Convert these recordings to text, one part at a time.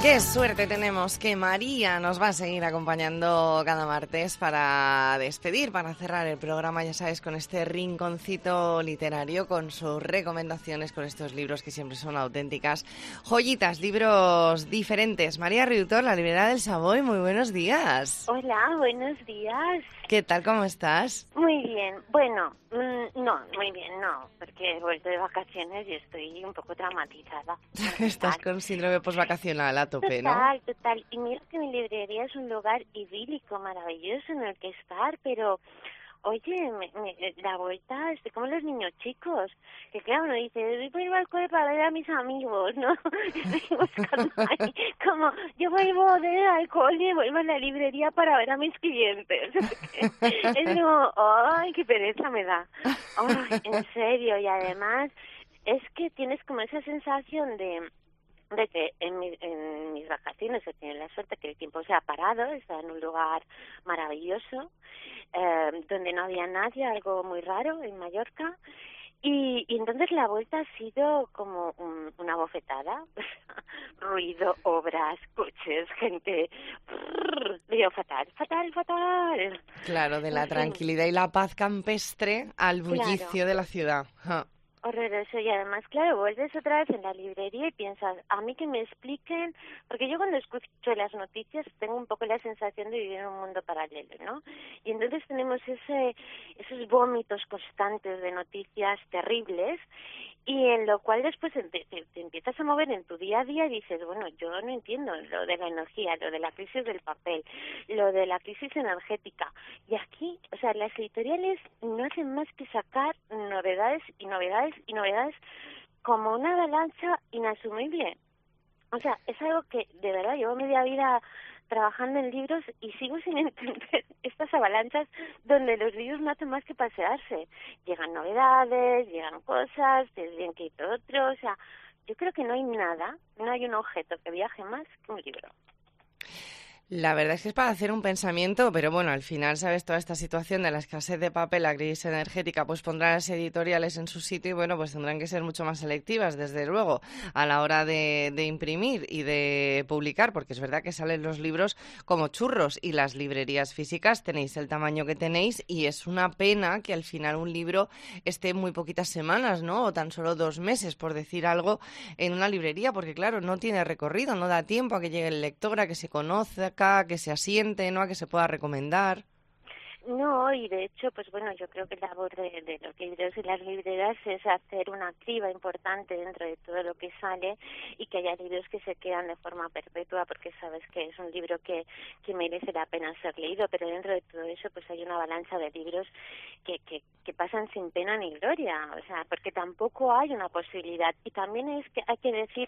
Qué suerte tenemos que María nos va a seguir acompañando cada martes para despedir, para cerrar el programa, ya sabes, con este rinconcito literario, con sus recomendaciones, con estos libros que siempre son auténticas joyitas, libros diferentes. María Riutor, la librera del Savoy, muy buenos días. Hola, buenos días. ¿Qué tal, cómo estás? Muy bien. Bueno, no, muy bien, no, porque he vuelto de vacaciones y estoy un poco traumatizada. Estás con síndrome posvacacional a tope, ¿no? Total. Y mira que mi librería es un lugar idílico, maravilloso en el que estar, pero... Oye, la vuelta, estoy como los niños chicos, que claro, uno dice, voy por el balcón para ver a mis amigos, ¿no? Estoy buscando ahí, como, yo vuelvo del alcohol y vuelvo a la librería para ver a mis clientes. Es como, ay, qué pereza me da. Ay, en serio, y además, es que tienes como esa sensación de que en mis vacaciones he tenido la suerte que el tiempo se ha parado, estaba en un lugar maravilloso, donde no había nadie, algo muy raro en Mallorca, y entonces la vuelta ha sido como una bofetada, ruido, obras, coches, gente, digo, fatal. Claro, de la En fin, tranquilidad y la paz campestre al claro. bullicio de la ciudad. Ja. Horroroso, y además, claro, vuelves otra vez en la librería y piensas, a mí que me expliquen, porque yo cuando escucho las noticias tengo un poco la sensación de vivir en un mundo paralelo, ¿no? Y entonces tenemos esos vómitos constantes de noticias terribles, y en lo cual después te empiezas a mover en tu día a día y dices, bueno, yo no entiendo lo de la energía, lo de la crisis del papel, lo de la crisis energética. Y aquí, o sea, las editoriales no hacen más que sacar novedades y novedades y novedades como una avalancha inasumible. O sea, es algo que de verdad llevo media vida trabajando en libros y sigo sin entender estas avalanchas donde los libros no hacen más que pasearse. Llegan novedades, llegan cosas, te bien que otro, o sea, yo creo que no hay nada, no hay un objeto que viaje más que un libro. La verdad es que es para hacer un pensamiento, pero bueno, al final, ¿sabes? Toda esta situación de la escasez de papel, la crisis energética, pues pondrá las editoriales en su sitio y bueno, pues tendrán que ser mucho más selectivas, desde luego, a la hora de imprimir y de publicar, porque es verdad que salen los libros como churros y las librerías físicas tenéis el tamaño que tenéis y es una pena que al final un libro esté muy poquitas semanas, ¿no? O tan solo 2 meses, por decir algo, en una librería, porque claro, no tiene recorrido, no da tiempo a que llegue el lector, a que se conozca, que se asiente, ¿no? A que se pueda recomendar. No, y de hecho, pues bueno, yo creo que la labor de los libreros y las libreras es hacer una criba importante dentro de todo lo que sale y que haya libros que se quedan de forma perpetua porque sabes que es un libro que merece la pena ser leído, pero dentro de todo eso pues hay una avalancha de libros que pasan sin pena ni gloria, o sea, porque tampoco hay una posibilidad. Y también es que hay que decir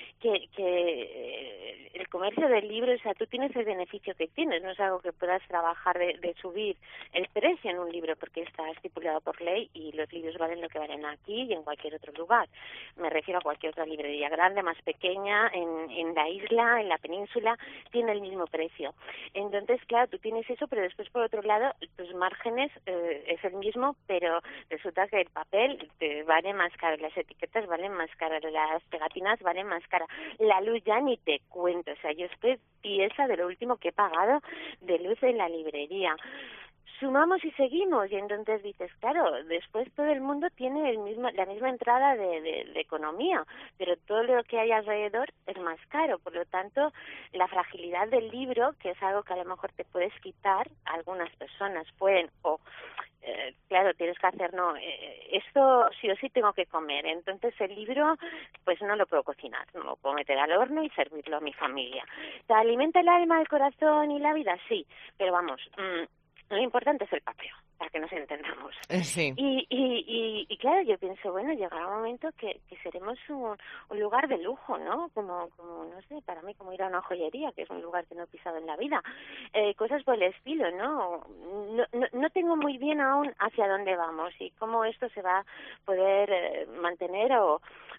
que el comercio del libro, o sea, tú tienes el beneficio que tienes, no es algo que puedas trabajar de subir el precio en un libro porque está estipulado por ley y los libros valen lo que valen aquí y en cualquier otro lugar. Me refiero a cualquier otra librería grande, más pequeña, en la isla, en la península, tiene el mismo precio. Entonces, claro, tú tienes eso, pero después, por otro lado, tus márgenes es el mismo, pero resulta que el papel te vale más caro, las etiquetas valen más caras, las pegatinas valen más caras, la luz ya ni te cuento, o sea, yo estoy tiesa de lo último que he pagado de luz en la librería. Sumamos y seguimos, y entonces dices, claro, después todo el mundo tiene la misma entrada de economía, pero todo lo que hay alrededor es más caro, por lo tanto, la fragilidad del libro, que es algo que a lo mejor te puedes quitar, algunas personas pueden, o claro, tienes que hacer, no, esto sí o sí tengo que comer, entonces el libro, pues no lo puedo cocinar, no lo puedo meter al horno y servirlo a mi familia. ¿Te alimenta el alma, el corazón y la vida? Sí, pero vamos, lo importante es el papel, para que nos entendamos. Sí. Y claro, yo pienso, bueno, llegará un momento que seremos un lugar de lujo, ¿no? Como, no sé, para mí como ir a una joyería, que es un lugar que no he pisado en la vida. Cosas por el estilo, ¿no? No tengo muy bien aún hacia dónde vamos y cómo esto se va a poder mantener o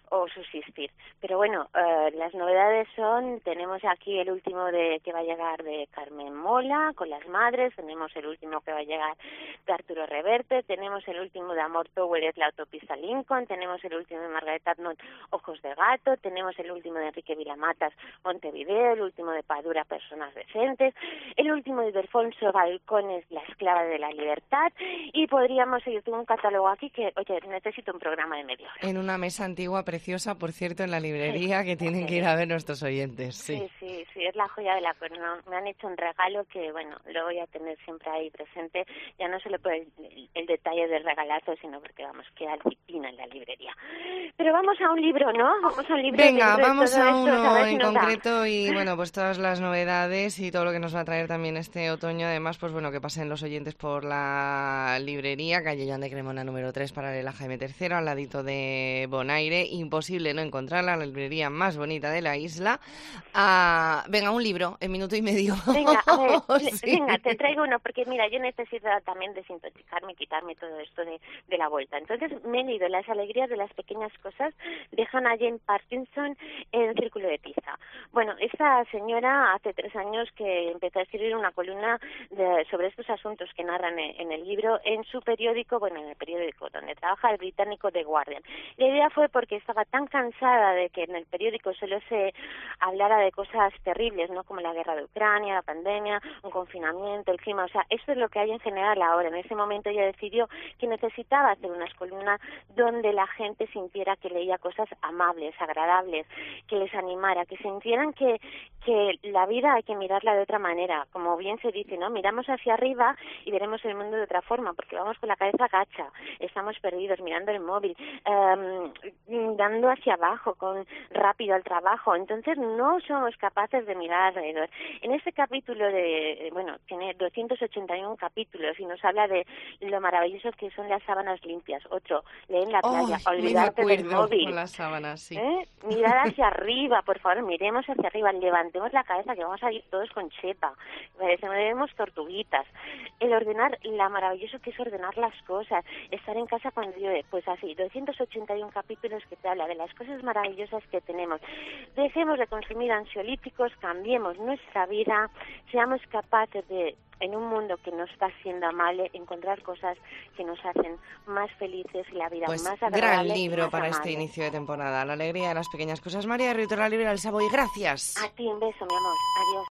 o subsistir. Pero bueno, las novedades son, tenemos aquí el último que va a llegar de Carmen Mola, con las madres, tenemos el último que va a llegar de Arturo Reverte, tenemos el último de Amor Tower, es La autopista Lincoln, tenemos el último de Margaret Atwood, Ojos de gato, tenemos el último de Enrique Vilamatas, Montevideo, el último de Padura, Personas decentes, el último de Ildefonso Balcones, La esclava de la libertad, y podríamos seguir, tengo un catálogo aquí que, oye, necesito un programa de media hora. En una mesa antigua preciosa, por cierto, en la librería, que tienen que ir a ver nuestros oyentes. Sí, es la joya de la corona. Me han hecho un regalo que, bueno, lo voy a tener siempre ahí presente, ya no solo por el detalle del regalazo, sino porque, vamos, queda disciplina en la librería. Pero vamos a un libro, ¿no? Vamos a un libro. Venga, vamos a uno en concreto y, bueno, pues todas las novedades y todo lo que nos va a traer también este otoño. Además, pues bueno, que pasen los oyentes por la librería, calle Joan de Cremona número 3, paralela Jaime III, al ladito de Bonaire. Imposible no encontrarla, la librería más bonita de la isla. Venga, un libro en minuto y medio. Venga, a ver, sí. Venga, te traigo uno, porque mira, yo necesito también desintoxicarme, quitarme todo esto de la vuelta. Entonces me he leído Las alegrías de las pequeñas cosas de Hannah Jane Parkinson en Círculo de Tiza. Bueno, esta señora hace 3 años que empezó a escribir una columna sobre estos asuntos que narran en el libro en su periódico, bueno, en el periódico donde trabaja, el británico The Guardian. La idea fue porque estaba tan cansada de que en el periódico solo se hablara de cosas terribles, ¿no? Como la guerra de Ucrania, la pandemia, un confinamiento, el clima, o sea, esto es lo que hay en general ahora. En ese momento ella decidió que necesitaba hacer unas columnas donde la gente sintiera que leía cosas amables, agradables, que les animara, que sintieran que la vida hay que mirarla de otra manera. Como bien se dice, ¿no? Miramos hacia arriba y veremos el mundo de otra forma, porque vamos con la cabeza gacha, estamos perdidos, mirando el móvil, dando hacia abajo, rápido al trabajo. Entonces no somos capaces de mirar alrededor. En este capítulo tiene 281 capítulos y nos habla de lo maravilloso que son las sábanas limpias. Otro, lee en la playa, olvidarte del móvil. Con las sábanas, sí. Mirar hacia arriba, por favor, miremos hacia arriba, levantemos la cabeza que vamos a ir todos con chepa. Parecemos tortuguitas. El ordenar, la maravilloso que es ordenar las cosas, estar en casa cuando llueve, pues así, 281 capítulos que te habla de las cosas maravillosas que tenemos. Dejemos de consumir ansiolíticos, cambiemos nuestra vida, seamos capaces de, en un mundo que no está siendo amable, encontrar cosas que nos hacen más felices y la vida pues más agradable. Gran libro más para amable. Este inicio de temporada, La alegría de las pequeñas cosas. María de Riotorra, Libre del Savoy, gracias. A ti un beso, mi amor. Adiós.